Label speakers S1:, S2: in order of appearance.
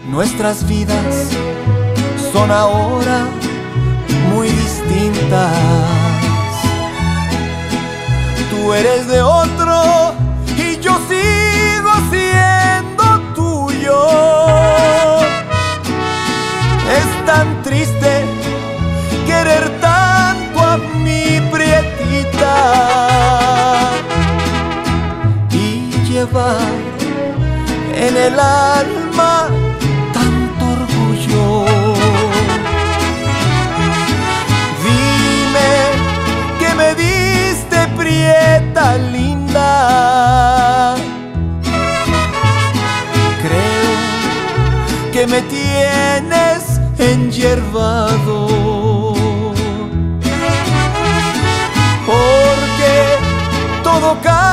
S1: Nuestras vidas son ahora muy distintas. Tú eres de otro y yo sigo siendo tuyo. Es tan triste querer tanto a mi prietita y llevar en el alma tanto orgullo. Dime que me diste, prieta linda. Creo que me tienes enyerbado, porque todo cambia